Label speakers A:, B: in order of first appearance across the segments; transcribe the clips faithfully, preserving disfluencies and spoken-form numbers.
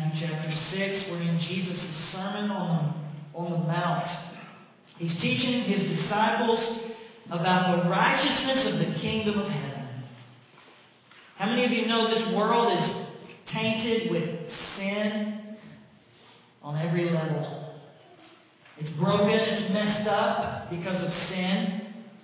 A: Matthew chapter six. We're in Jesus' Sermon on, on the Mount. He's teaching His disciples about the righteousness of the kingdom of heaven. How many of you know this world is tainted with sin on every level? It's broken, it's messed up because of sin.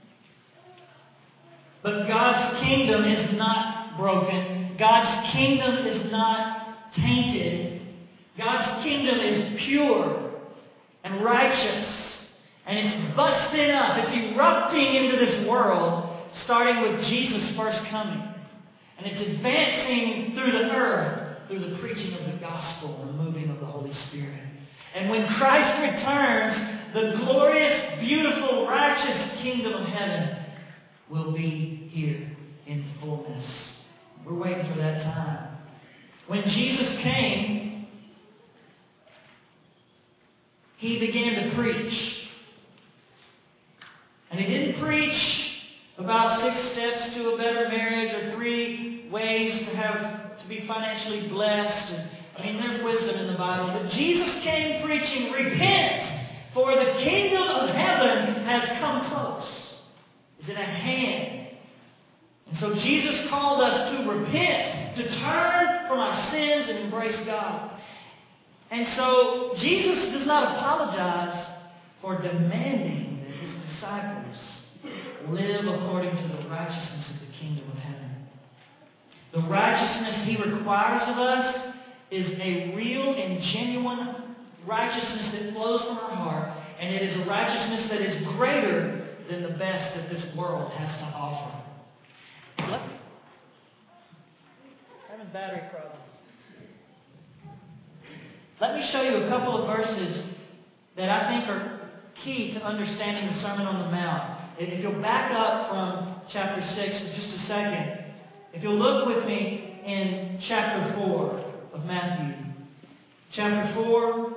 A: But God's kingdom is not broken. God's kingdom is not tainted. God's kingdom is pure and righteous. And it's busting up. It's erupting into this world, starting with Jesus' first coming. And it's advancing through the earth, through the preaching of the gospel and the moving of the Holy Spirit. And when Christ returns, the glorious, beautiful, righteous kingdom of heaven will be here in fullness. We're waiting for that time. When Jesus came, He began to preach. And He didn't preach about six steps to a better marriage or three ways to have to be financially blessed. And, I mean, there's wisdom in the Bible. But Jesus came preaching, repent, for the kingdom of heaven has come close. Is at hand. And so Jesus called us to repent, to turn from our sins and embrace God. And so Jesus does not apologize for demanding that His disciples live according to the righteousness of the kingdom of heaven. The righteousness He requires of us is a real and genuine righteousness that flows from our heart, and it is a righteousness that is greater than the best that this world has to offer. What? Having battery problems. Let me show you a couple of verses that I think are key to understanding the Sermon on the Mount. If you'll back up from chapter six for just a second, if you'll look with me in chapter four of Matthew. Chapter four,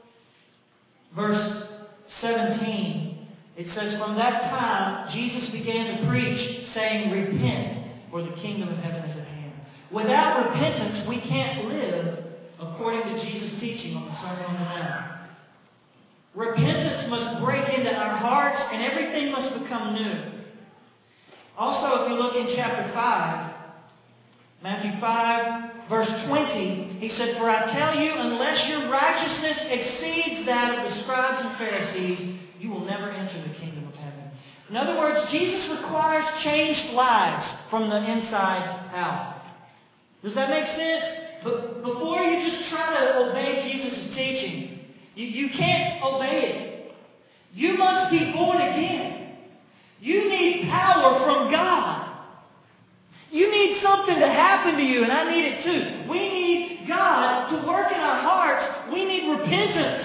A: verse seventeen. It says, from that time, Jesus began to preach, saying, repent, for the kingdom of heaven is at hand. Without repentance, we can't live according to Jesus' teaching on the Sermon on the Mount. Repentance must break into our hearts, and everything must become new. Also, if you look in chapter five, Matthew five, verse twenty, He said, for I tell you, unless your righteousness exceeds that of the scribes and Pharisees, you will never enter the kingdom of heaven. In other words, Jesus requires changed lives from the inside out. Does that make sense? But before you just try to obey Jesus' teaching, you, you can't obey it. You must be born again. You need power from God. You need something to happen to you, and I need it too. We need God to work in our hearts. We need repentance,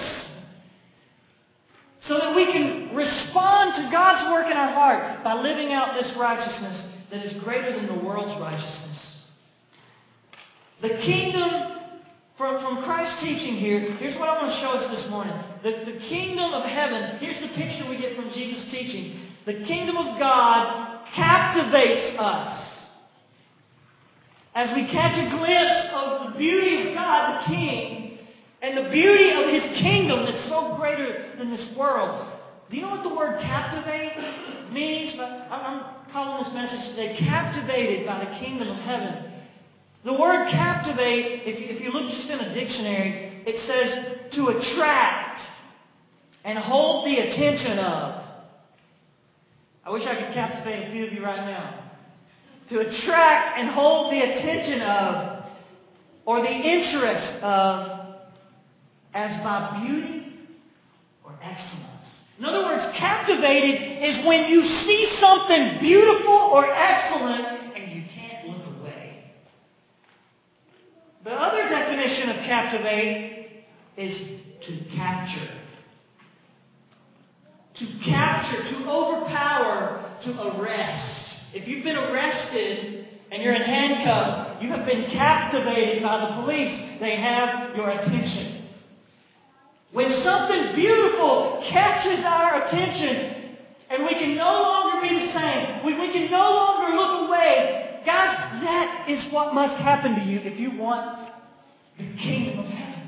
A: so that we can respond to God's work in our heart by living out this righteousness that is greater than the world's righteousness. The kingdom, from, from Christ's teaching here, here's what I want to show us this morning. The, the kingdom of heaven, here's the picture we get from Jesus' teaching. The kingdom of God captivates us. As we catch a glimpse of the beauty of God, the King, and the beauty of His kingdom that's so greater than this world. Do you know what the word captivate means? I'm calling this message today, captivated by the kingdom of heaven. The word captivate, if you, if you look just in a dictionary, it says to attract and hold the attention of. I wish I could captivate a few of you right now. To attract and hold the attention of, or the interest of, as by beauty or excellence. In other words, captivated is when you see something beautiful or excellent and you can't look away. The other definition of captivate is to capture. To capture, to overpower, to arrest. If you've been arrested and you're in handcuffs, you have been captivated by the police. They have your attention. When something beautiful catches our attention and we can no longer be the same, we, we can no longer look away, guys, that is what must happen to you if you want the kingdom of heaven.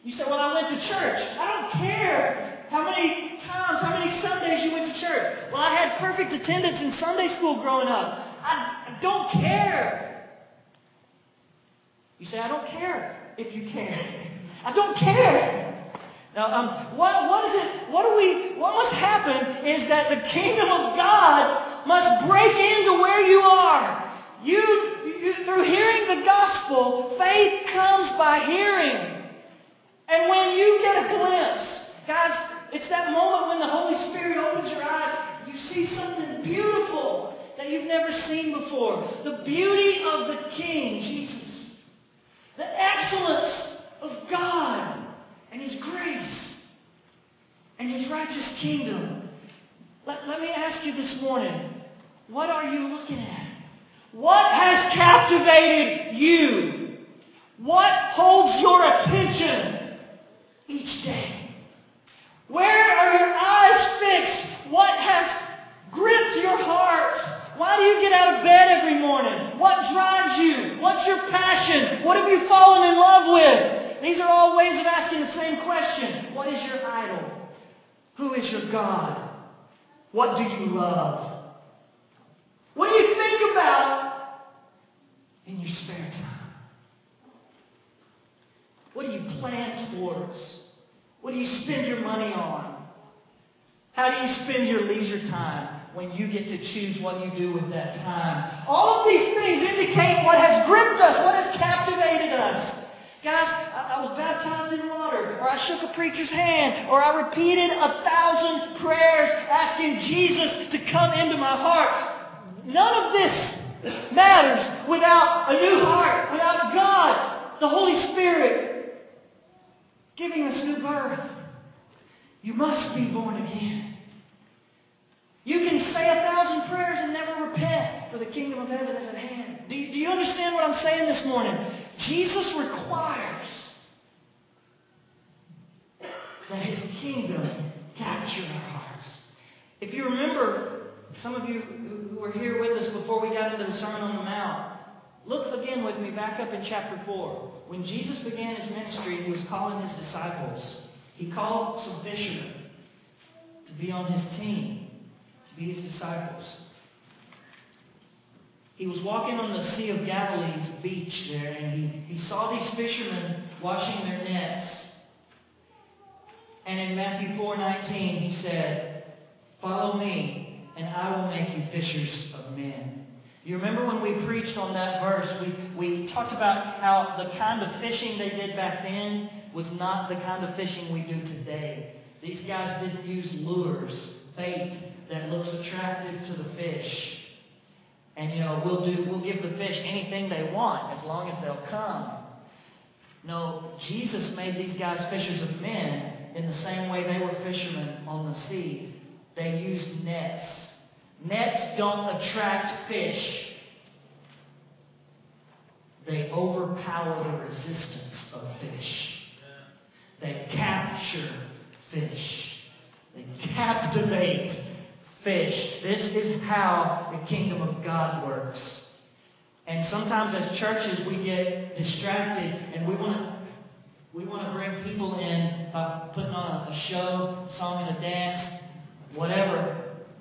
A: You say, well, I went to church. I don't care how many times, how many Sundays you went to church. Well, I had perfect attendance in Sunday school growing up. I, I don't care. You say, I don't care if you care. I don't care. Now, um, what, what is it, what do we, what must happen is that the kingdom of God must break into where you are. You, you, through hearing the gospel, faith comes by hearing. And when you get a glimpse, guys, it's that moment when the Holy Spirit opens your eyes, you see something beautiful that you've never seen before. The beauty of the King, Jesus. The excellence of God and His grace and His righteous kingdom. Let, let me ask you this morning, what are you looking at? What has captivated you? What holds your attention each day? Where are your eyes fixed? What has gripped your heart? Why do you get out of bed every morning? What drives you? What's your passion? What have you fallen in love with? These are all ways of asking the same question. What is your idol? Who is your God? What do you love? What do you think about in your spare time? What do you plan towards? What do you spend your money on? How do you spend your leisure time when you get to choose what you do with that time? All of these things indicate what has gripped us, what has captivated us. Guys, I, I was baptized in water, or I shook a preacher's hand, or I repeated a thousand prayers asking Jesus to come into my heart. None of this matters without a new heart, without God, the Holy Spirit, giving us new birth. You must be born again. You can say a thousand prayers and never repent, for the kingdom of heaven is at hand. Do you, do you understand what I'm saying this morning? Jesus requires that His kingdom capture our hearts. If you remember, some of you who were here with us before we got into the Sermon on the Mount, look again with me back up in chapter four. When Jesus began His ministry, He was calling His disciples. He called some fishermen to be on His team, to be His disciples. He was walking on the Sea of Galilee's beach there, and he, he saw these fishermen washing their nets. And in Matthew four nineteen, He said, "Follow me, and I will make you fishers of men." You remember when we preached on that verse, we, we talked about how the kind of fishing they did back then was not the kind of fishing we do today. These guys didn't use lures, bait that looks attractive to the fish. And, you know, we'll do we'll give the fish anything they want as long as they'll come. No, Jesus made these guys fishers of men in the same way they were fishermen on the sea. They used nets. Nets don't attract fish. They overpower the resistance of fish. They capture fish. They captivate fish. This is how the kingdom of God works. And sometimes as churches we get distracted and we want to we want to bring people in by putting on a, a show, song and a dance, whatever.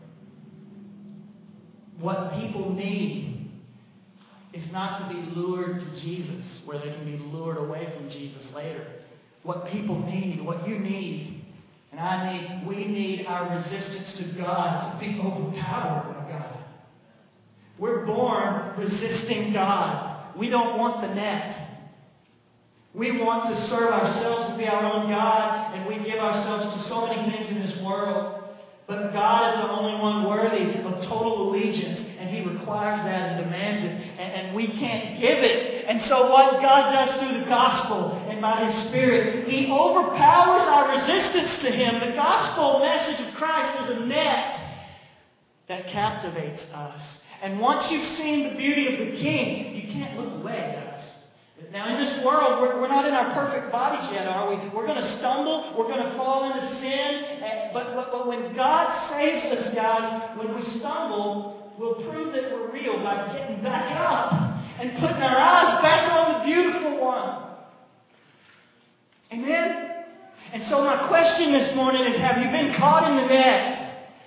A: What people need is not to be lured to Jesus, where they can be lured away from Jesus later. What people need, what you need, and I need, we need our resistance to God to be overpowered by God. We're born resisting God. We don't want the net. We want to serve ourselves and be our own God, and we give ourselves to so many things in this world. But God is the only one worthy of total allegiance, and He requires that and demands it, and, and we can't give it. And so what God does through the gospel and by His Spirit, He overpowers our resistance to Him. The gospel message of Christ is a net that captivates us. And once you've seen the beauty of the King, you can't look away, guys. Now, in this world, we're, we're not in our perfect bodies yet, are we? We're going to stumble. We're going to fall into sin. But, but, but when God saves us, guys, when we stumble, we'll prove that we're real by getting back up and putting our eyes back on the beautiful one. Amen? And so my question this morning is, have you been caught in the net?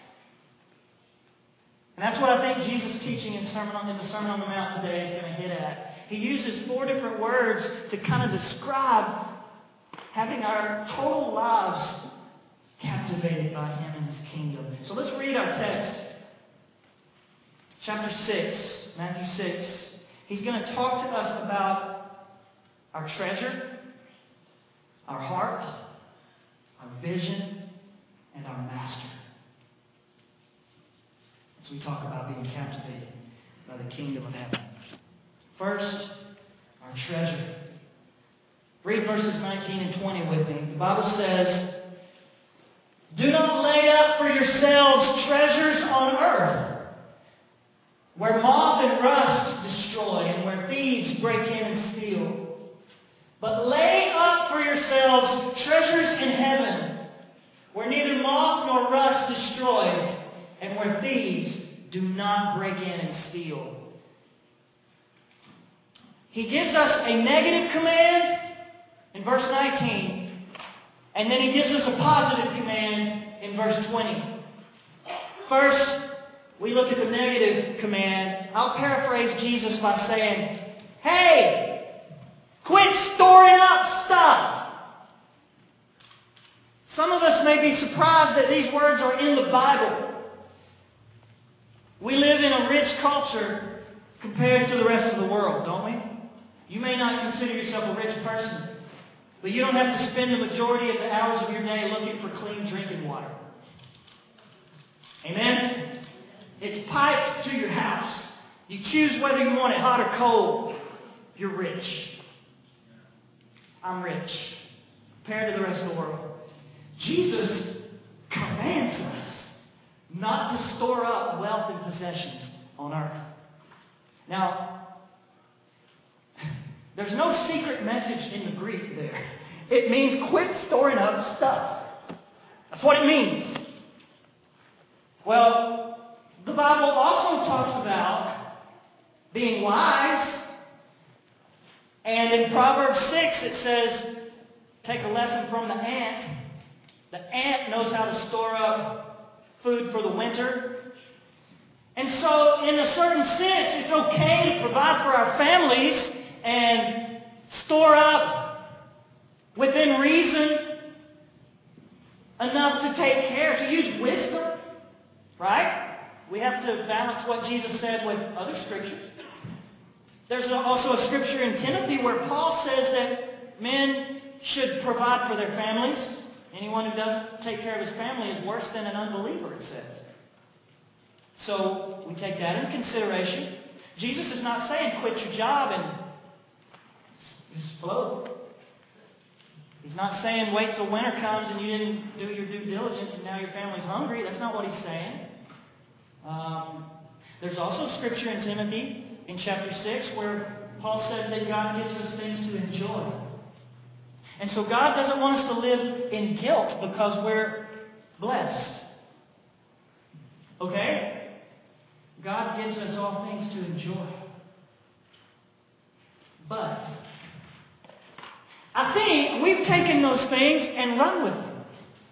A: And that's what I think Jesus' teaching in, Sermon on, in the Sermon on the Mount today is going to hit at. He uses four different words to kind of describe having our total lives captivated by Him in His kingdom. So let's read our text. Chapter six, Matthew six. He's going to talk to us about our treasure, our heart, our vision, and our master. As we talk about being captivated by the kingdom of heaven. First, our treasure. Read verses nineteen and twenty with me. The Bible says, "Do not lay up for yourselves treasures on earth, where moth and rust destroy, and where thieves break in and steal. But lay up for yourselves treasures in heaven, where neither moth nor rust destroys, and where thieves do not break in and steal." He gives us a negative command in verse nineteen, and then He gives us a positive command in verse twenty. First, we look at the negative command. I'll paraphrase Jesus by saying, hey, quit storing up stuff. Some of us may be surprised that these words are in the Bible. We live in a rich culture compared to the rest of the world, don't we? You may not consider yourself a rich person, but you don't have to spend the majority of the hours of your day looking for clean drinking water. Amen? It's piped to your house. You choose whether you want it hot or cold. You're rich. I'm rich compared to the rest of the world. Jesus commands us not to store up wealth and possessions on earth. Now, there's no secret message in the Greek there. It means quit storing up stuff. That's what it means. Well, the Bible also talks about being wise. And in Proverbs six it says, take a lesson from the ant. The ant knows how to store up food for the winter. And so, in a certain sense, it's okay to provide for our families and store up within reason enough to take care, to use wisdom, right? We have to balance what Jesus said with other scriptures. There's also a scripture in Timothy where Paul says that men should provide for their families. Anyone who doesn't take care of his family is worse than an unbeliever, it says. So we take that into consideration. Jesus is not saying quit your job and just float. He's not saying wait till winter comes and you didn't do your due diligence and now your family's hungry. That's not what he's saying. Um, there's also scripture in Timothy in chapter six where Paul says that God gives us things to enjoy. And so God doesn't want us to live in guilt because we're blessed. Okay? God gives us all things to enjoy. But I think we've taken those things and run with them.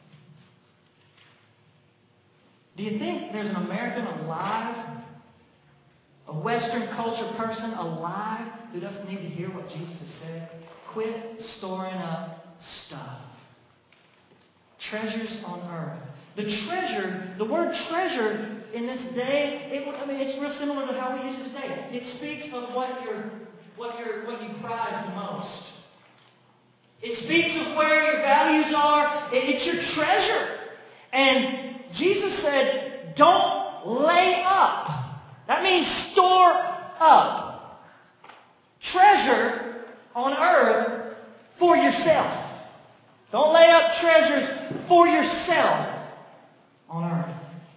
A: Do you think there's an American alive, a Western culture person alive who doesn't need to hear what Jesus has said? Quit storing up stuff. Treasures on earth. The treasure, the word treasure in this day, it, I mean, it's real similar to how we use it today. It speaks of what you're, what you're, what you prize the most. It speaks of where your values are. It's your treasure. And Jesus said, don't lay up. That means store up. Treasure on earth for yourself. Don't lay up treasures for yourself on earth.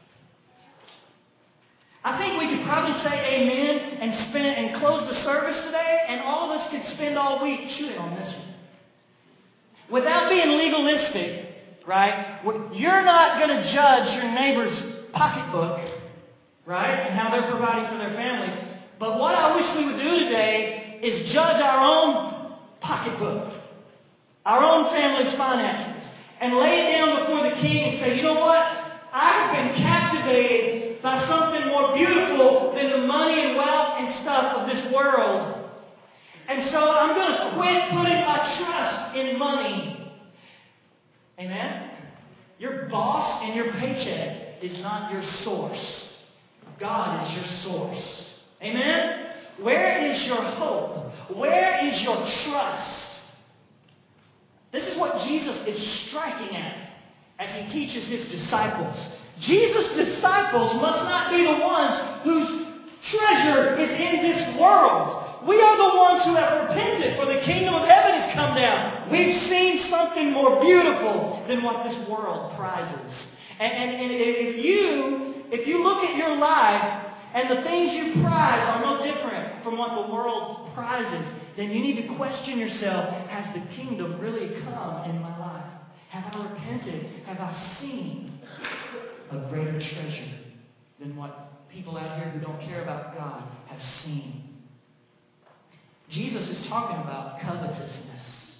A: I think we could probably say amen and spend and close the service today, and all of us could spend all week chewing on this one. Without being legalistic, right? You're not going to judge your neighbor's pocketbook, right? And how they're providing for their family. But what I wish we would do today is judge our own pocketbook. our own family's finances, and lay it down before the King and say, you know what? I have been captivated by something more beautiful than the money and wealth and stuff of this world. And so I'm going to quit putting my trust in money. Amen? Your boss and your paycheck is not your source. God is your source. Amen? Where is your hope? Where is your trust? This is what Jesus is striking at as He teaches His disciples. Jesus' disciples must not be the ones whose treasure is in this world. We are the ones who have repented, for the kingdom of heaven has come down. We've seen something more beautiful than what this world prizes. And, and, and if you if you look at your life and the things you prize are no different from what the world prizes, then you need to question yourself, has the kingdom really come in my life? Have I repented? Have I seen a greater treasure than what people out here who don't care about God have seen? Jesus is talking about covetousness,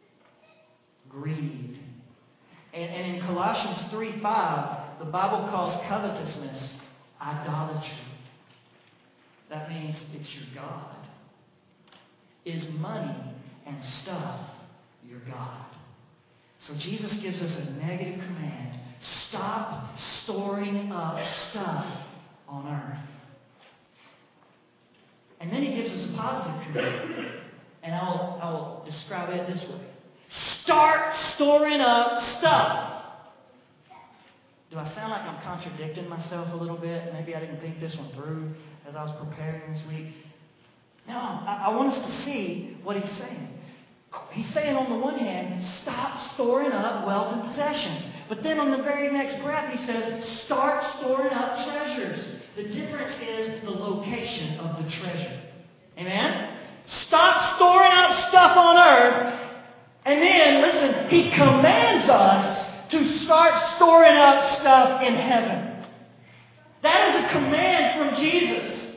A: greed. And, and in Colossians three five, the Bible calls covetousness idolatry. That means it's your God. Is money and stuff your God? So Jesus gives us a negative command. Stop storing up stuff on earth. And then He gives us a positive command. And I will, I will describe it this way. Start storing up stuff. Do I sound like I'm contradicting myself a little bit? Maybe I didn't think this one through as I was preparing this week. No, I, I want us to see what He's saying. He's saying on the one hand, stop storing up wealth and possessions. But then on the very next breath, He says, start storing up treasures. The difference is the location of the treasure. Amen? Stop storing up stuff on earth. And then, listen, He commands us to start storing up stuff in heaven. That is a command from Jesus.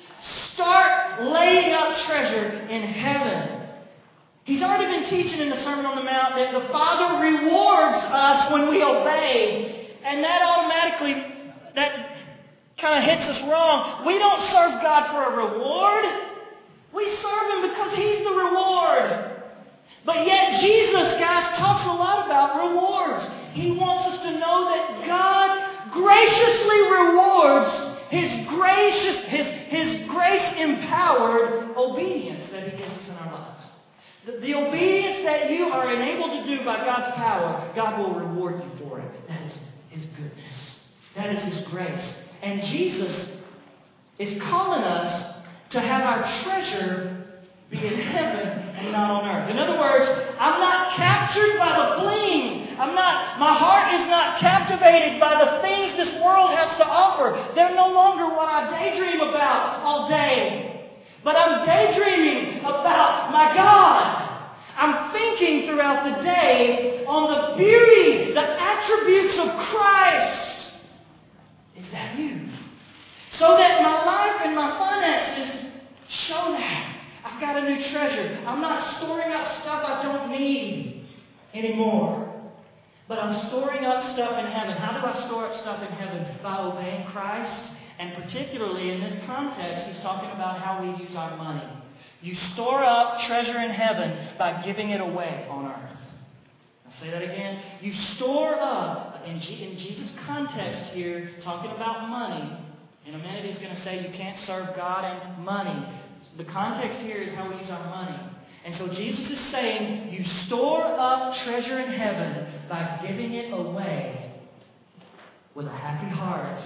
A: Start laying up treasure in heaven. He's already been teaching in the Sermon on the Mount that the Father rewards us when we obey. And that automatically, that kind of hits us wrong. We don't serve God for a reward. We serve Him because He's the reward. But yet Jesus, guys, talks a lot about rewards. He wants us to know that God graciously rewards His gracious, His, His grace-empowered obedience that He gives us in our lives. The, the obedience that you are enabled to do by God's power, God will reward you for it. That is His goodness. That is His grace. And Jesus is calling us to have our treasure be in heaven and not on earth. In other words, I'm not captured by the bling. I'm not, my heart is not captivated by the things this world has to offer. They're no longer what I daydream about all day. But I'm daydreaming about my God. I'm thinking throughout the day on the beauty, the attributes of Christ. Is that you? So that my life and my finances show that. I've got a new treasure. I'm not storing up stuff I don't need anymore. But I'm storing up stuff in heaven. How do I store up stuff in heaven? By obeying Christ. And particularly in this context, He's talking about how we use our money. You store up treasure in heaven by giving it away on earth. I'll say that again. You store up, in, G- in Jesus' context here, talking about money. In a minute He's going to say you can't serve God and money. The context here is how we use our money. And so Jesus is saying you store up treasure in heaven by giving it away with a happy heart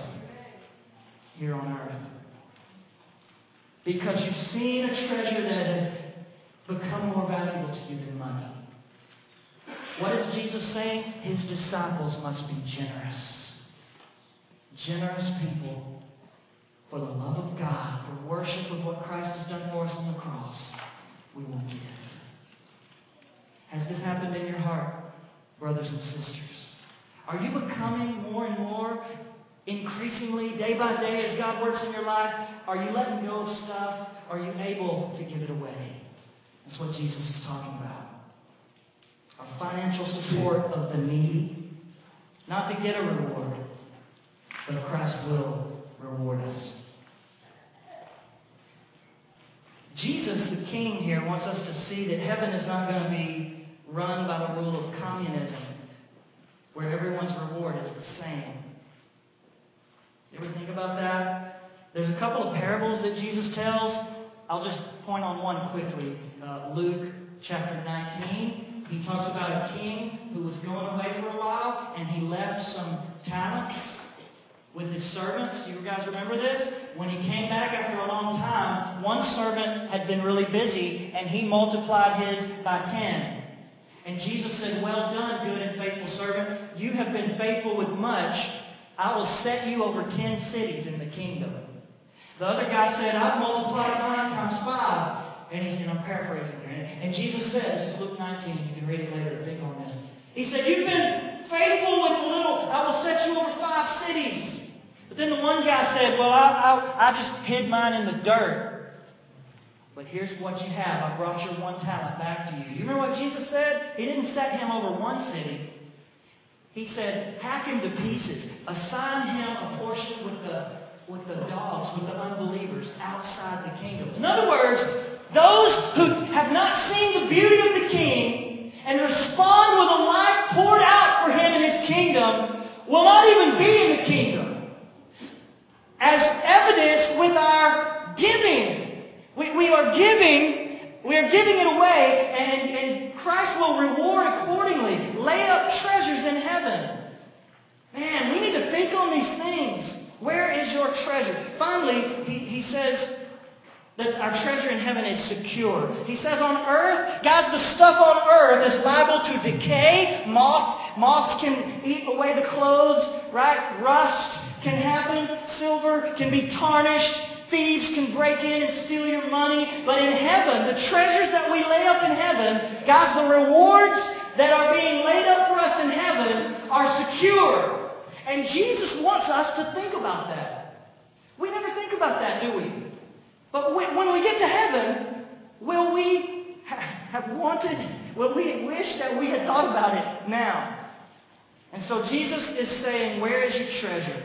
A: here on earth. Because you've seen a treasure that has become more valuable to you than money. What is Jesus saying? His disciples must be generous. Generous people. For the love of God, for worship of what Christ has done for us on the cross, we will give. Has this happened in your heart, brothers and sisters? Are you becoming more and more, increasingly, day by day, as God works in your life? Are you letting go of stuff? Are you able to give it away? That's what Jesus is talking about. financial support of the needy, not to get a reward, but Christ will reward us. Jesus, the King here, wants us to see that heaven is not going to be run by the rule of communism, where everyone's reward is the same. You ever think about that? There's a couple of parables that Jesus tells. I'll just point on one quickly. Uh, Luke chapter nineteen. He talks about a king who was going away for a while, and he left some talents with his servants. You guys remember this? When he came back after a long time, one servant had been really busy, and he multiplied his by ten. And Jesus said, "Well done, good and faithful servant. You have been faithful with much. I will set you over ten cities in the kingdom." The other guy said, "I've multiplied mine times five." And he's, and I'm paraphrasing here. And Jesus said, this is Luke nineteen, you can read it later and think on this. He said, "You've been faithful with little, I will set you over five cities." But then the one guy said, "Well, I, I, I just hid mine in the dirt. But here's what you have. I brought your one talent back to you." You remember what Jesus said? He didn't set him over one city. He said, "Hack him to pieces. Assign him a portion with the, with the dogs, with the unbelievers outside the kingdom." In other words, those who have not seen the beauty of the King and respond with a life poured out for Him in His kingdom will not even be in the kingdom. As evidenced with our giving. We, we are giving, we are giving it away, and, and Christ will reward accordingly. Lay up treasures in heaven. Man, we need to think on these things. Where is your treasure? Finally, he, he says that our treasure in heaven is secure. He says on earth, guys, the stuff on earth is liable to decay. Moth, moths can eat away the clothes, right? Rust can happen. Silver can be tarnished. Thieves can break in and steal your money. But in heaven, the treasures that we lay up in heaven, guys, the rewards that are being laid up for us in heaven are secure. And Jesus wants us to think about that. We never think about that, do we? But when we get to heaven, will we have wanted, will we wish that we had thought about it now? And so Jesus is saying, where is your treasure?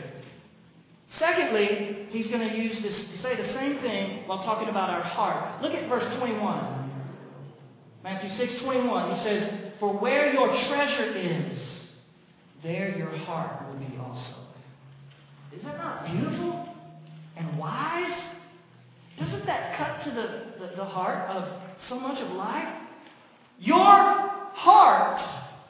A: Secondly, he's going to use this, say the same thing while talking about our heart. Look at verse twenty-one. Matthew six twenty-one. He says, "For where your treasure is, there your heart will be also." Is that not beautiful and wise? Doesn't that cut to the, the, the heart of so much of life? Your heart.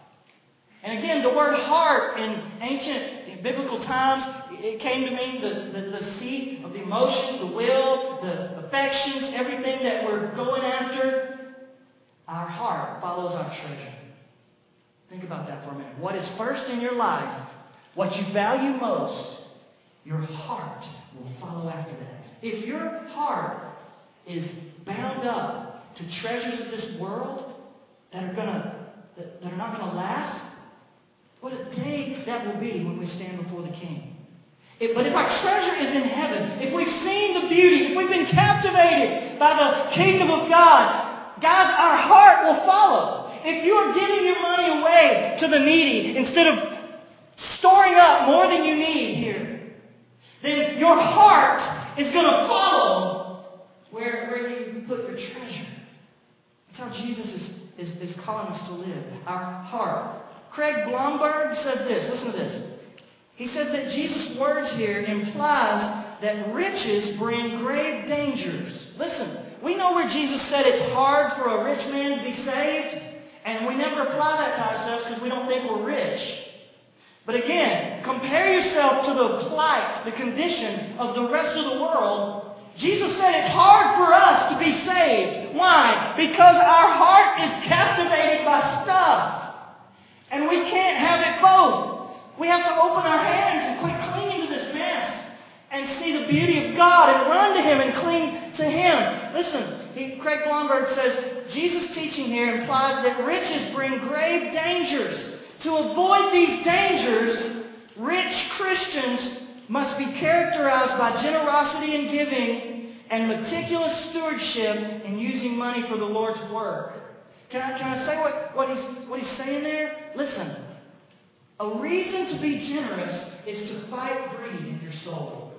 A: And again, the word heart in ancient, in biblical times, it came to mean the, the, the seat of the emotions, the will, the affections, everything that we're going after. Our heart follows our treasure. Think about that for a minute. What is first in your life, what you value most, your heart will follow after that. If your heart is bound up to treasures of this world that are gonna that, that are not gonna last, what a day that will be when we stand before the King. If, but if our treasure is in heaven, if we've seen the beauty, if we've been captivated by the kingdom of God, guys, our heart will follow. If you are giving your money away to the needy instead of storing up more than you need here, then your heart is going to follow where, where you put your treasure. That's how Jesus is, is, is calling us to live. Our heart. Craig Blomberg says this. Listen to this. He says that Jesus' words here implies that riches bring grave dangers. Listen, we know where Jesus said it's hard for a rich man to be saved, and we never apply that to ourselves because we don't think we're rich. But again, compare yourself to the plight, the condition of the rest of the world. Jesus said it's hard for us to be saved. Why? Because our heart is captivated by stuff. And we can't have it both. We have to open our hands and quit clinging to this mess and see the beauty of God and run to Him and cling to Him. Listen, he, Craig Blomberg says, Jesus' teaching here implies that riches bring grave dangers. To avoid these dangers, rich Christians must be characterized by generosity in giving and meticulous stewardship in using money for the Lord's work. Can I, can I say what, what, he's, what he's saying there? Listen, a reason to be generous is to fight greed in your soul.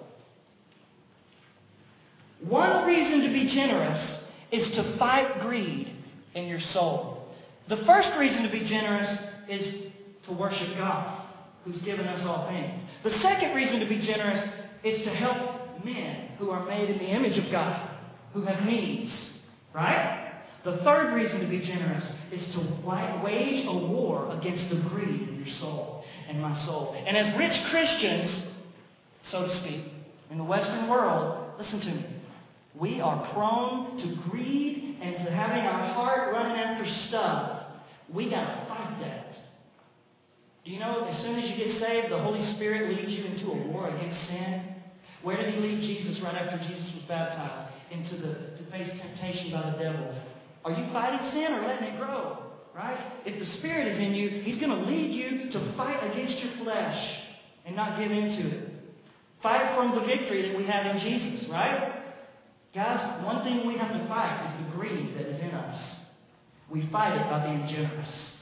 A: One reason to be generous is to fight greed in your soul. The first reason to be generous is to worship God, who's given us all things. The second reason to be generous is to help men who are made in the image of God, who have needs. Right? The third reason to be generous is to wage a war against the greed in your soul and my soul. And as rich Christians, so to speak, in the Western world, listen to me, we are prone to greed and to having our heart running after stuff. We got to fight that. Do you know, as soon as you get saved, the Holy Spirit leads you into a war against sin? Where did He lead Jesus right after Jesus was baptized? Into the to face temptation by the devil. Are you fighting sin or letting it grow? Right? If the Spirit is in you, He's going to lead you to fight against your flesh and not give into it. Fight from the victory that we have in Jesus, right? Guys, one thing we have to fight is the greed that is in us. We fight it by being generous.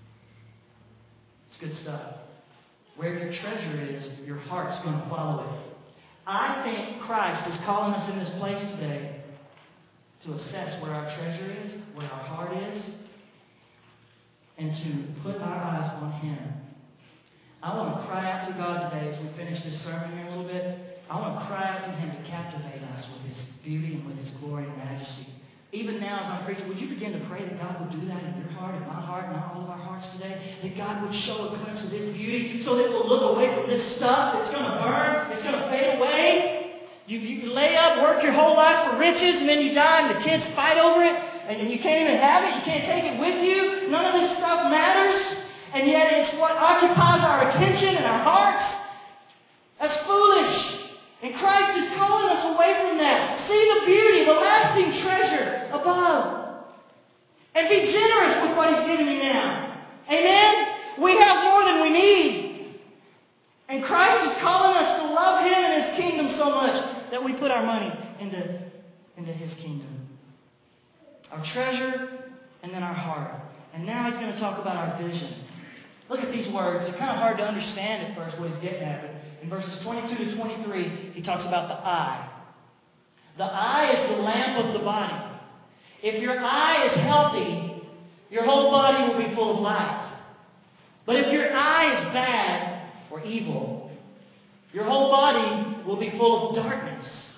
A: It's good stuff. Where your treasure is, your heart's going to follow it. I think Christ is calling us in this place today to assess where our treasure is, where our heart is, and to put our eyes on Him. I want to cry out to God today as we finish this sermon here a little bit. I want to cry out to Him to captivate us with His beauty and with His glory and majesty. Even now as I'm preaching, would you begin to pray that God would do that in your heart and my heart and all of our hearts today? That God would show a glimpse of His beauty so that we'll look away from this stuff that's going to burn, it's going to fade away. You, you can lay up, work your whole life for riches, and then you die and the kids fight over it, and, and you can't even have it, you can't take it with you. None of this stuff matters, and yet it's what occupies our attention and our hearts. That's foolish. And Christ is calling us away from that. See the beauty, the lasting treasure above. And be generous with what He's given you now. Amen? We have more than we need. And Christ is calling us to love Him and His kingdom so much that we put our money into, into His kingdom. Our treasure and then our heart. And now He's going to talk about our vision. Look at these words. They're kind of hard to understand at first what He's getting at. But in verses twenty-two to twenty-three, He talks about the eye. The eye is the lamp of the body. If your eye is healthy, your whole body will be full of light. But if your eye is bad or evil, your whole body will be full of darkness.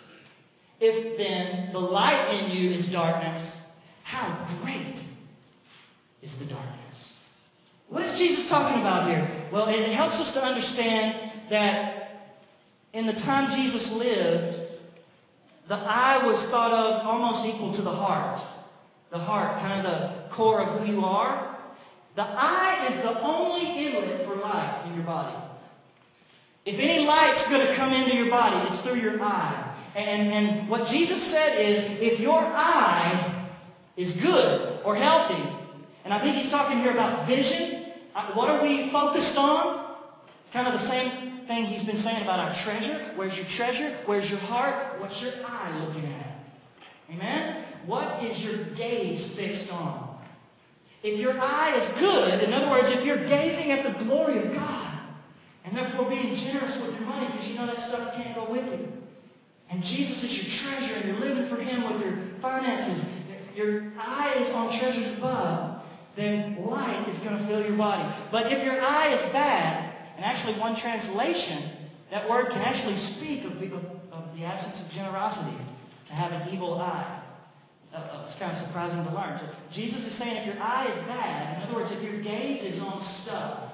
A: If then the light in you is darkness, how great is the darkness? What is Jesus talking about here? Well, it helps us to understand that in the time Jesus lived, the eye was thought of almost equal to the heart. The heart, kind of the core of who you are. The eye is the only inlet for light in your body. If any light's going to come into your body, it's through your eye. And, and what Jesus said is, if your eye is good or healthy, and I think He's talking here about vision. What are we focused on? It's kind of the same thing He's been saying about our treasure. Where's your treasure? Where's your heart? What's your eye looking at? Amen? What is your gaze fixed on? If your eye is good, in other words, if you're gazing at the glory of God, and therefore being generous with your money because you know that stuff can't go with you, and Jesus is your treasure and you're living for Him with your finances, your eye is on treasures above, then light is going to fill your body. But if your eye is bad, and actually one translation, that word can actually speak of the, of the absence of generosity, to have an evil eye. Uh, it's kind of surprising to learn. So Jesus is saying if your eye is bad, in other words, if your gaze is on stuff,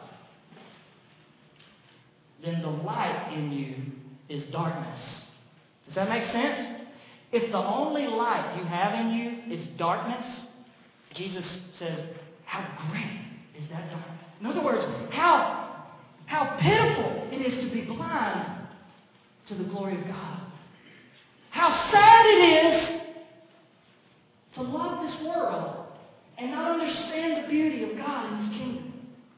A: then the light in you is darkness. Does that make sense? If the only light you have in you is darkness, Jesus says, how great is that darkness? In other words, how, how pitiful it is to be blind to the glory of God. How sad it is to love this world and not understand the beauty of God in His kingdom.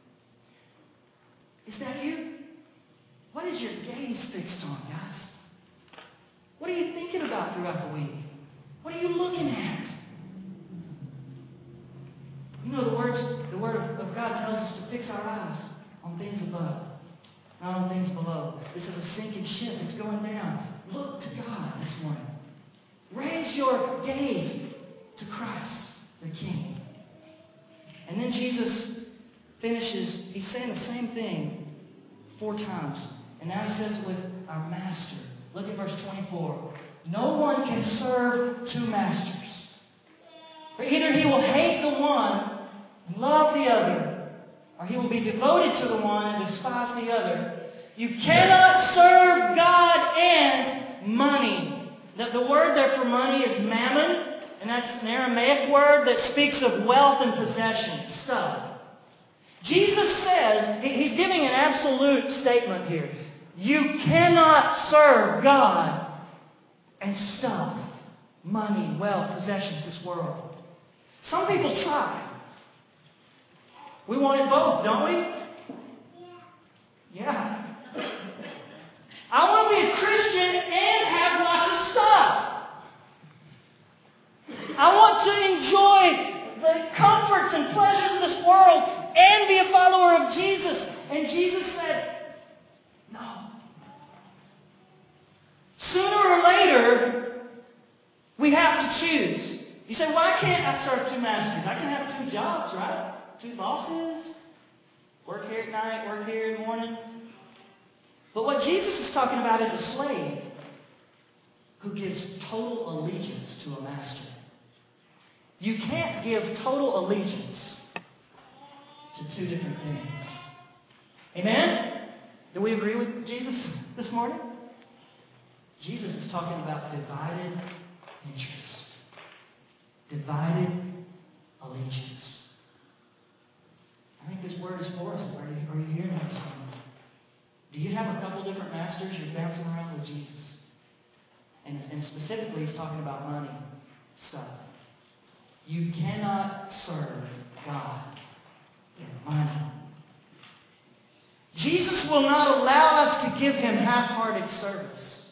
A: Is that you? What is your gaze fixed on, guys? What are you thinking about throughout the week? What are you looking at? You know, the words, the Word of, of God tells us to fix our eyes on things above, not on things below. This is a sinking ship. It's going down. Look to God this morning. Raise your gaze to Christ, the King. And then Jesus finishes, he's saying the same thing four times. And now he says it with our Master. Look at verse twenty-four. No one can serve two masters. For either he will hate the one and love the other, or he will be devoted to the one and despise the other. You cannot serve God and money. The, the word there for money is mammon, and that's an Aramaic word that speaks of wealth and possessions, stuff. Jesus says, he, he's giving an absolute statement here. You cannot serve God and stuff, money, wealth, possessions, this world. Some people try. We want it both, don't we? Yeah. I want to be a Christian and have lots of stuff. I want to enjoy the comforts and pleasures of this world and be a follower of Jesus. And Jesus said, no. Sooner or later, we have to choose. You say, why can't I serve two masters? I can have two jobs, right? Two bosses. Work here at night, work here in the morning. But what Jesus is talking about is a slave who gives total allegiance to a master. You can't give total allegiance to two different things. Amen? Do we agree with Jesus this morning? Jesus is talking about divided interest. Divided allegiance. I think this word is for us. Are you, are you hearing this one? Do you have a couple different masters you're bouncing around with Jesus? And, and specifically, he's talking about money stuff. You cannot serve God with money. Jesus will not allow us to give him half-hearted service.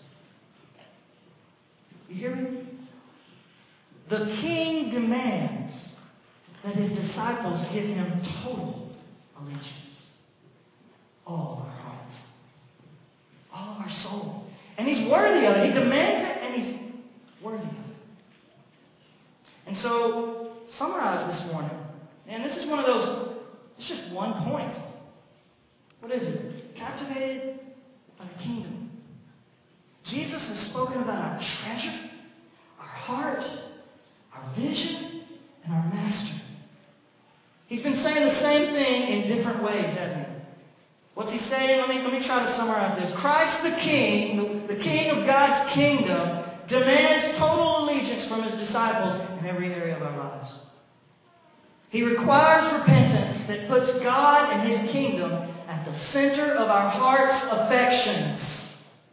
A: You hear me? The King demands that his disciples give him total allegiance. All of our heart. All of our soul. And he's worthy of it. He demands it and he's worthy of it. And so, summarize this morning. And this is one of those, it's just one point. What is it? Captivated by the kingdom. Jesus has spoken about our treasure, our heart, our vision, and our master. He's been saying the same thing in different ways, hasn't he? What's he saying? Let me, let me try to summarize this. Christ the King, the, the King of God's kingdom, demands total allegiance from his disciples in every area of our lives. He requires repentance that puts God and his kingdom at the center of our heart's affections.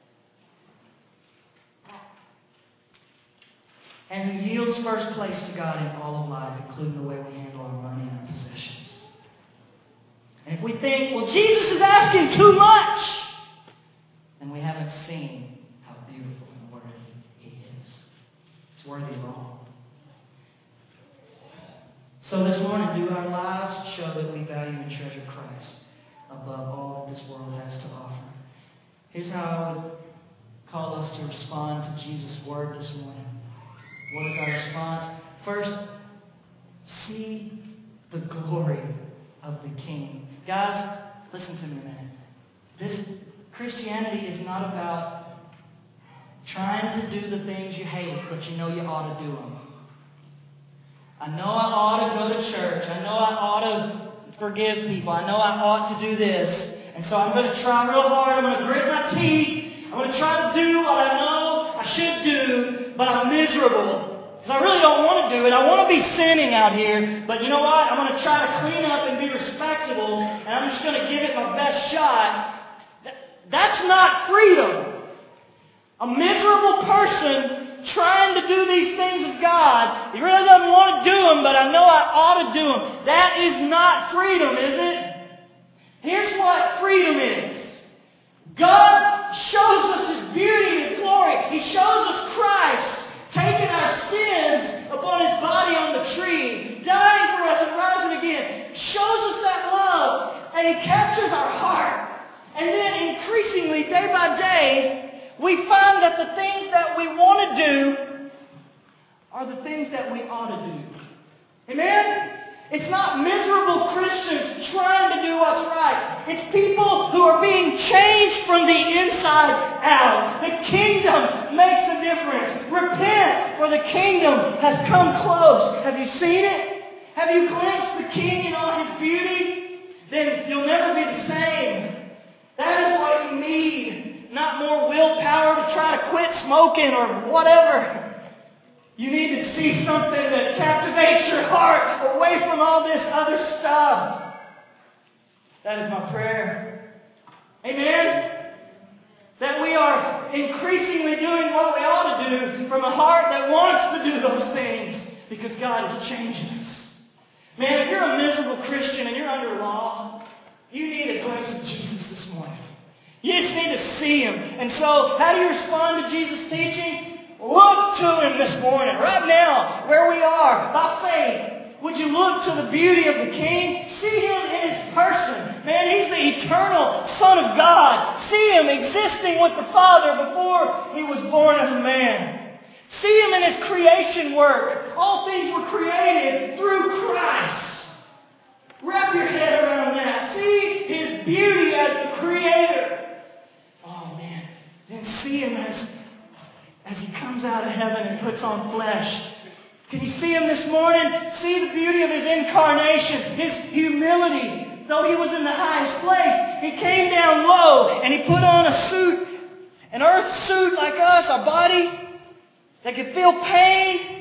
A: And who yields first place to God in all of life, including the way we handle our money and our possessions. And if we think, well, Jesus is asking too much, then we haven't seen how beautiful and worthy he is. It's worthy of all. So this morning, do our lives show that we value and treasure Christ above all that this world has to offer? Here's how I would call us to respond to Jesus' word this morning. What is our response? First, see the glory of the King. Guys, listen to me a minute. This Christianity is not about trying to do the things you hate, but you know you ought to do them. I know I ought to go to church. I know I ought to forgive people. I know I ought to do this. And so I'm going to try real hard. I'm going to grit my teeth. I'm going to try to do what I know I should do, but I'm miserable. Because I really don't want to do it. I want to be sinning out here. But you know what? I'm going to try to clean up and be respectable. And I'm just going to give it my best shot. That's not freedom. A miserable person trying to do these things of God, he really doesn't want to do them, but I know I ought to do them. That is not freedom, is it? Here's what freedom is. God shows us his beauty and his glory. He shows us Christ taking our sins upon his body on the tree, dying for us and rising again. shows us that love, and He captures our heart. And then increasingly, day by day, we find that the things that we want to do are the things that we ought to do. Amen? It's not miserable Christians trying to do what's right. It's people who are being changed from the inside out. The kingdom makes a difference. Repent, for the kingdom has come close. Have you seen it? Have you glimpsed the King in all His beauty? Then you'll never be the same. That is what you need. Not more willpower to try to quit smoking or whatever. You need to see something that captivates your heart away from all this other stuff. That is my prayer. Amen? That we are increasingly doing what we ought to do from a heart that wants to do those things because God is changing us. Man, if you're a miserable Christian and you're under law, you need a glimpse of Jesus this morning. You just need to see Him. And so, how do you respond to Jesus' teaching? Look to Him this morning, right now, where we are, by faith. Would you look to the beauty of the King? See Him in His person. Man, He's the eternal Son of God. See Him existing with the Father before He was born as a man. See Him in His creation work. All things were created through Christ. Wrap your head around that. See His beauty as the Creator. Oh, man. Then see Him as... as He comes out of heaven and puts on flesh. Can you see Him this morning? See the beauty of His incarnation, His humility. Though He was in the highest place, He came down low and He put on a suit, an earth suit like us, a body that could feel pain.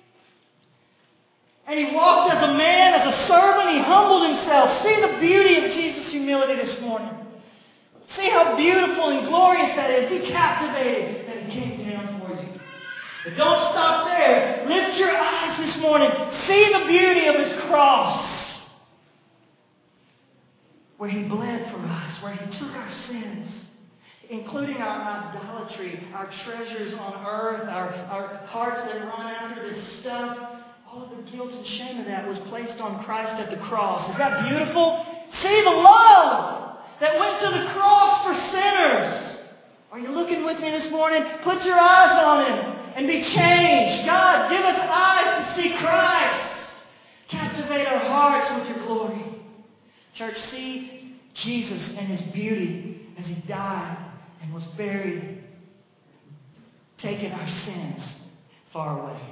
A: And He walked as a man, as a servant. He humbled Himself. See the beauty of Jesus' humility this morning. See how beautiful and glorious that is. Be captivated that He came down for you. But don't stop there. Lift your eyes this morning. See the beauty of His cross. Where He bled for us. Where He took our sins. Including our idolatry, our treasures on earth, our, our hearts that run after this stuff. All of the guilt and shame of that was placed on Christ at the cross. Is that beautiful? See the love that went to the cross for sinners. Are you looking with me this morning? Put your eyes on Him and be changed. God, give us eyes to see Christ. Captivate our hearts with your glory. Church, see Jesus and His beauty as He died and was buried, taking our sins far away.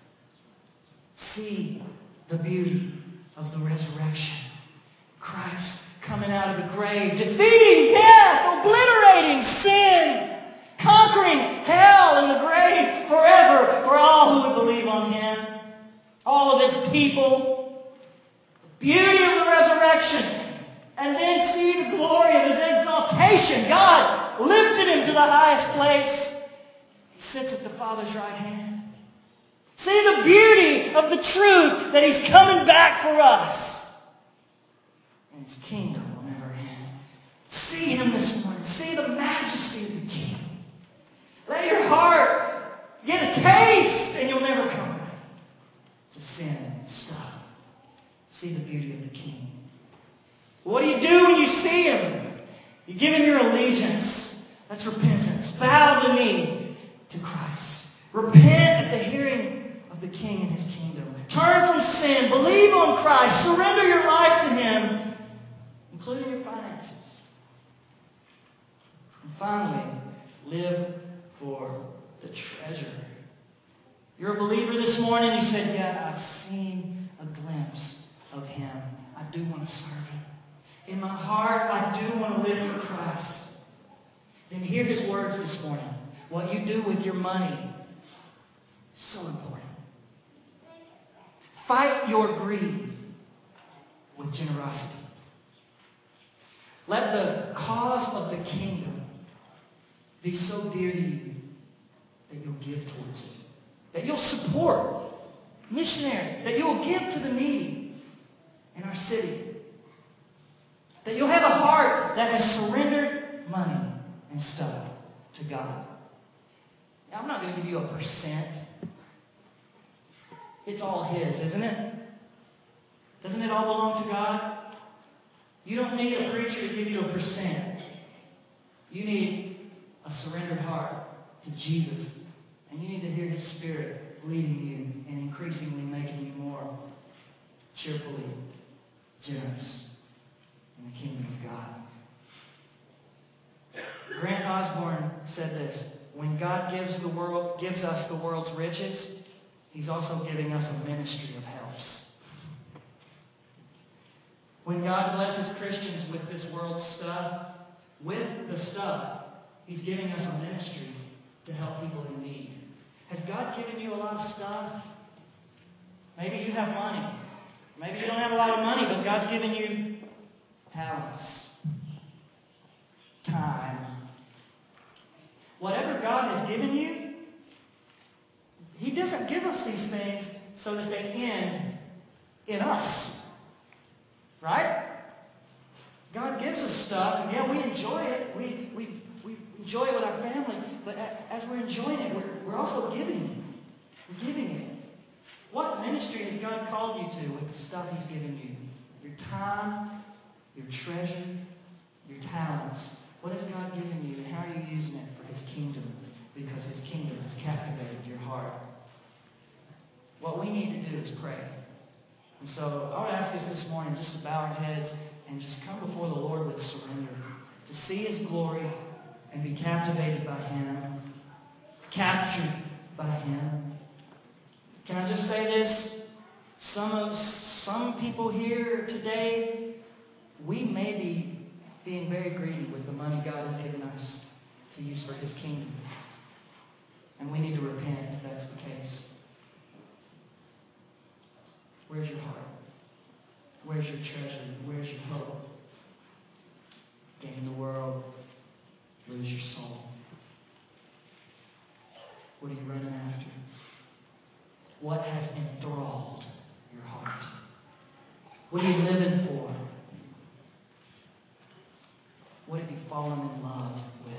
A: See the beauty of the resurrection. Christ coming out of the grave, defeating death, obliterating sin, conquering hell and the grave forever for all who would believe on Him. All of His people. The beauty of the resurrection. And then see the glory of His exaltation. God lifted Him to the highest place. He sits at the Father's right hand. See the beauty of the truth that He's coming back for us. And His kingdom will never end. See Him this morning. See the majesty of the King. Let your heart get a taste and you'll never come back to sin and stuff. See the beauty of the King. What do you do when you see Him? You give Him your allegiance. That's repentance. Bow the knee to Christ. Repent at the hearing of the King and His kingdom. Turn from sin. Believe on Christ. Surrender your life to Him, including your finances. And finally, live for the treasure. You're a believer this morning. You said, yeah, I've seen a glimpse of Him. I do want to serve Him. In my heart, I do want to live for Christ. Then hear His words this morning. What you do with your money is so important. Fight your greed with generosity. Let the cause of the kingdom be so dear to you that you'll give towards it. That you'll support missionaries. That you'll give to the needy in our city. That you'll have a heart that has surrendered money and stuff to God. Now, I'm not going to give you a percent. It's all His, isn't it? Doesn't it all belong to God? You don't need a preacher to give you a percent. You need a surrendered heart to Jesus. And you need to hear His Spirit leading you and increasingly making you more cheerfully generous in the kingdom of God. Grant Osborne said this: when God gives the world, gives us the world's riches, He's also giving us a ministry of helps. When God blesses Christians with this world's stuff, with the stuff, He's giving us a ministry to help people in need. Has God given you a lot of stuff? Maybe you have money. Maybe you don't have a lot of money, but God's given you talents, time. Whatever God has given you, He doesn't give us these things so that they end in us. Right? God gives us stuff, and yeah, we enjoy it. We, we, we enjoy it with our family, but as we're enjoying it, we're, we're also giving. We're giving it. What ministry has God called you to with the stuff He's given you? Your time, your treasure, your talents. What has God given you, and how are you using it for His kingdom? Because His kingdom has captivated your heart. What we need to do is pray. And so I would ask us this morning just to bow our heads and just come before the Lord with surrender. To see His glory and be captivated by Him. Captured by Him. Can I just say this? Some of some people here today, we may be being very greedy with the money God has given us to use for His kingdom. And we need to repent if that's the case. Where's your heart? Where's your treasure? Where's your hope? Gain the world, lose your soul. What are you running after? What has enthralled your heart? What are you living for? What have you fallen in love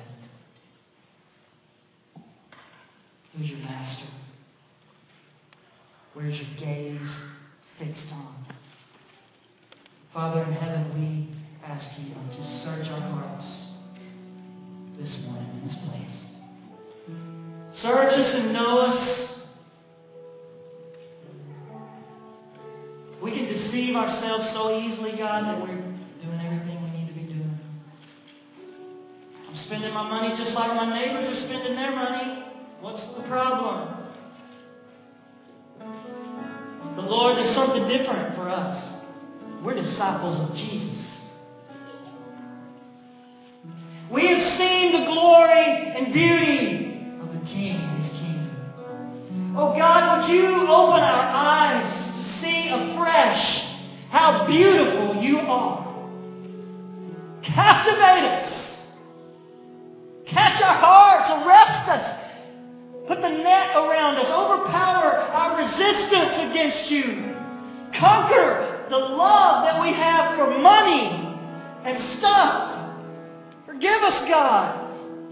A: with? Who's your master? Where's your gaze fixed on? Father in heaven, we ask you to search our hearts this morning in this place. Search us and know us. We can deceive ourselves so easily, God, that we're doing everything we need to be doing. I'm spending my money just like my neighbors are spending their money. What's the problem? But Lord, there's something different for us. We're disciples of Jesus. We have seen the glory and beauty of the King and His kingdom. Oh God, would you open our eyes to see afresh how beautiful you are. Captivate us. Catch our hearts, arrest us. Put the net around us. Overpower our resistance against you. Conquer the love that we have for money and stuff. Forgive us, God.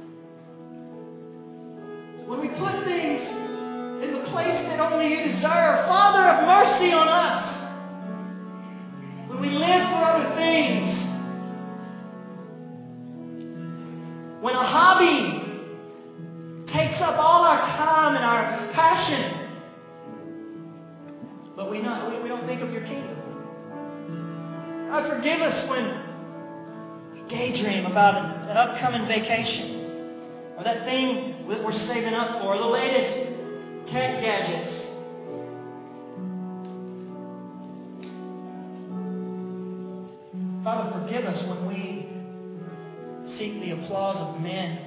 A: When we put things in the place that only you deserve, Father, have mercy on us. When we live for other things. When a hobby takes up all our time and our passion, but we, not, we, we don't think of your kingdom. God, forgive us when we daydream about an, an upcoming vacation, or that thing that we're saving up for, or the latest tech gadgets. Father, forgive us when we seek the applause of men.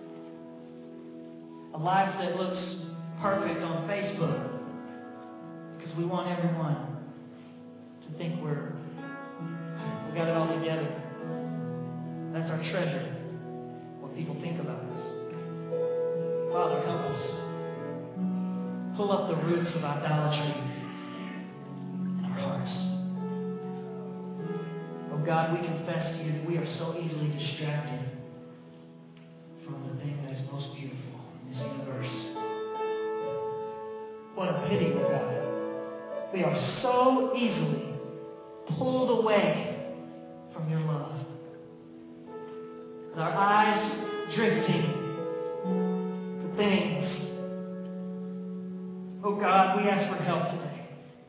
A: A life that looks perfect on Facebook. Because we want everyone to think we're we got it all together. That's our treasure. What people think about us. Father, help us. Pull up the roots of idolatry in our hearts. Oh God, we confess to you that we are so easily distracted from the thing that is most beautiful in this universe. What a pity, oh God. We are so easily pulled away from your love. With our eyes drifting to things. Oh God, we ask for help today.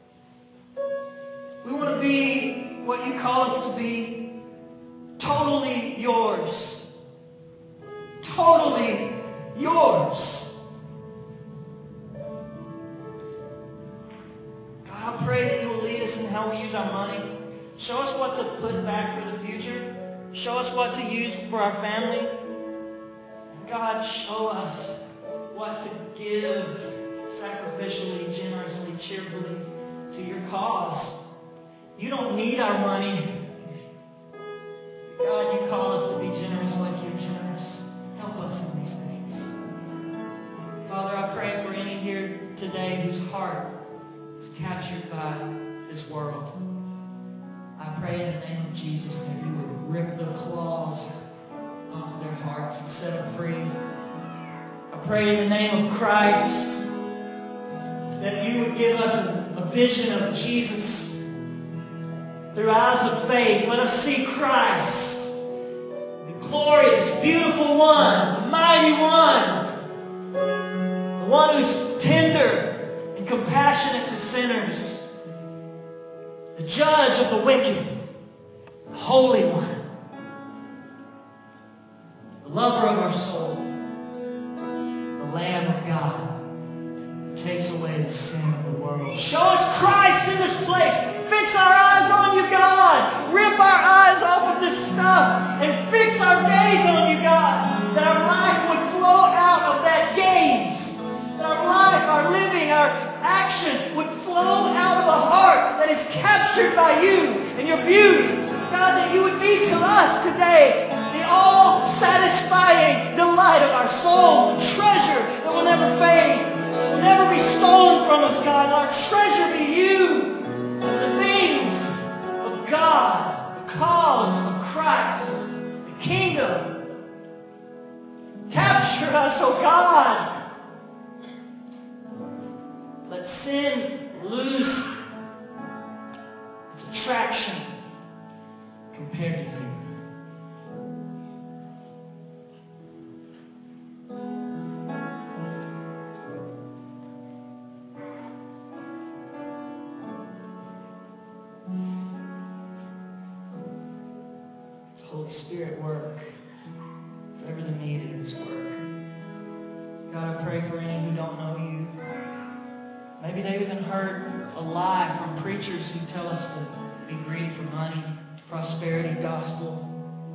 A: We want to be what you call us to be. Totally yours. Totally yours. God, I pray that you will lead us in how we use our money. Show us what to put back for the future. Show us what to use for our family. God, show us what to give sacrificially, generously, cheerfully to your cause. You don't need our money. God, you call us to be generous like you're generous. Help us in these things. Father, I pray for any here today whose heart is captured by this world. I pray in the name of Jesus that you would rip the claws off of their hearts and set them free. I pray in the name of Christ that you would give us a, a vision of Jesus through eyes of faith. Let us see Christ, the glorious, beautiful one, the mighty one, the one who's tender and compassionate to sinners, the judge of the wicked, the Holy One, the lover of our soul, the Lamb of God, who takes away the sin of the world. Show us Christ in this place. Fix our eyes on you, God. Rip our eyes off of this stuff and fix our gaze on you, God. That our life would flow out of that gaze. That our life, our living, our action would flow out of a heart that is captured by you and your beauty. God, that you would be to us today the all-satisfying delight of our souls, the treasure that will never fade, will never be stolen from us, God. Our treasure be you, the things of God, the cause of Christ, the kingdom. Capture us, oh God. Let sin lose its attraction compared to you. Holy Spirit, work. Whatever the need is, work. God, I pray for any who don't know you. Maybe they've even heard a lie from preachers who tell us to be greedy for money, prosperity gospel.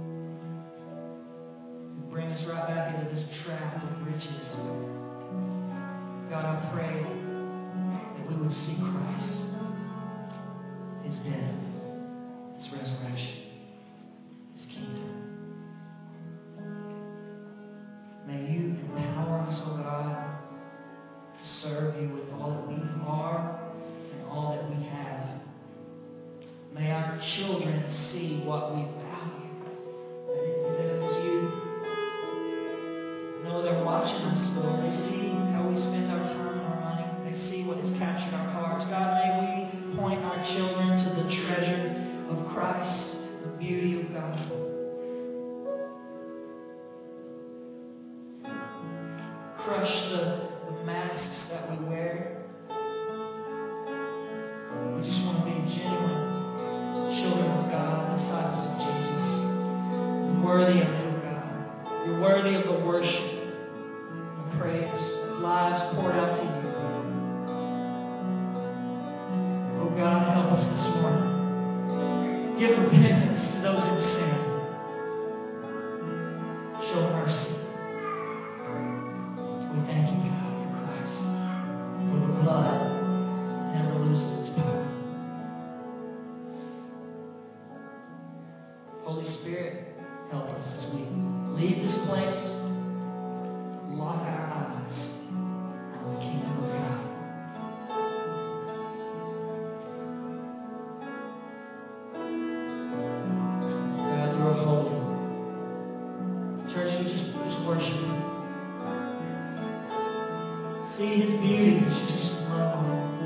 A: Who bring us right back into this trap of riches. God, I pray that we would see Christ, His death, His resurrection, His kingdom. May you empower us, oh God, to serve you with all that we are and all that we have. May our children see what we value, that it, that it is you. No, they're watching us, Lord. They see how we spend our time and our money. They see what has captured our hearts. God, may we point our children to the treasure of Christ, the beauty of God. Crush the, the masks that we wear. We just want to be genuine children of God, disciples of Jesus. You're worthy of it, oh God. You're worthy of the worship, the praise, the lives poured out to you. Oh God, help us this morning. Give repentance to those in sin. Show mercy. We thank you, God, for Christ, for the blood that never loses its power. Holy Spirit, help us as we leave this place. Lock our eyes on the kingdom of God. God, you are holy. Church, we just, just worship you. See His beauty as you just love on Him.